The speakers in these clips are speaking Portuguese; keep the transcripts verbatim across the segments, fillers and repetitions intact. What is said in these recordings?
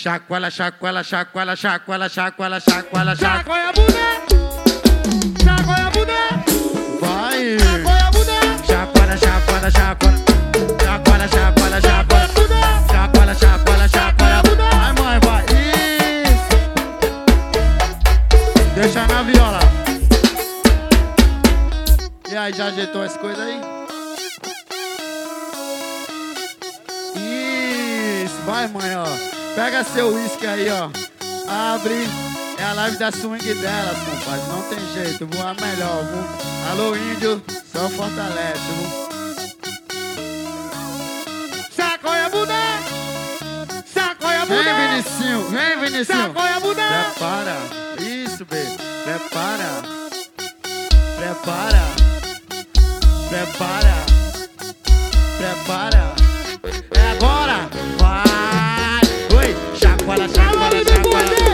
Chacoalha, chacoalha, chacoalha, chacoalha, chacoalha, chacoalha, Chacoalha a bunda. Chacoalha a bunda. vai. Chacoalha a bunda. Chacoalha, chacoalha, chacoalha. Chacoalha, chacoalha, chacoalha. Chacoalha, chacoalha, chacoalha. Vai, mãe, vai. Isso. Deixa na viola. E aí, já ajeitou as coisas aí? Isso. Vai, mãe, ó. Pega seu uísque aí, ó. Abre. É a live da swing delas, compadre. Não tem jeito. Voar melhor, viu? Alô, índio. Só fortalece, viu? Chacoalha a bunda. Chacoalha a bunda. Vem, Vinicinho. Vem, Vinicinho. Chacoalha a bunda. Prepara. Isso, bebê. Prepara. Prepara. Prepara. Prepara. É agora. Vai. Oi. Chacoalha, chacoalha, chacoalha.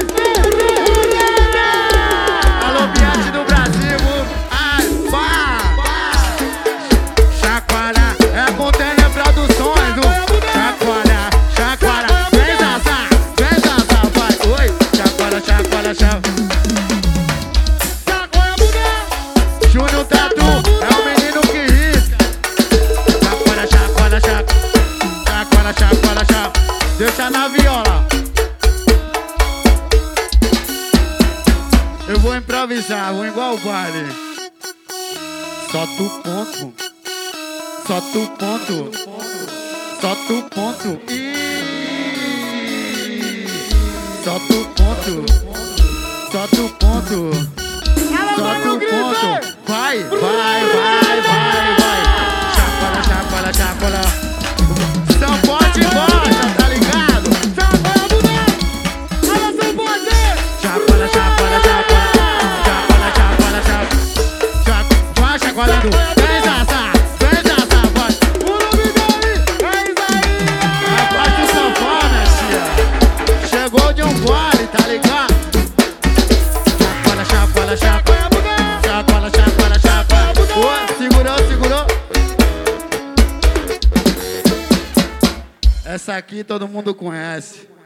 Alô, Biate do Brasil. Ai, vai. Chacoalha. É Contêiner Produções. Chacoalha, chacoalha. Vem dançar. Vem dançar, vai. Oi. Chacoalha, chacoalha, chacoalha. Júnior Tatu é o menino que risca. Chacoalha, chacoalha, chacoalha. Chacoalha, chacoalha, chacoalha. Deixa na viola. Eu vou improvisar, vou igual o baile. Solta o ponto. Solta o ponto. Solta o ponto. Ih. Solta o ponto. Solta o ponto. Solta o ponto. Vai, vai, vai, vai, vai. Chacoalha, chacoalha, chacoalha. São Bote gosta, tá ligado? Chacoalha a bunda. Olha São Bote. Chacoalha, chacoalha, chacoalha. Chacoalha, chacoalha, chacoalha. Vai chacoalhando. Vem dançar, vem dançar, vai. O nome dele é Isaías. A parte do sanfona, tia. Chegou de um vale, tá ligado? Chacoalha, chacoalha, chacoalha. Chacoalha, chacoalha, chacoalha. Boa, segurou, segurou. Essa aqui todo mundo conhece.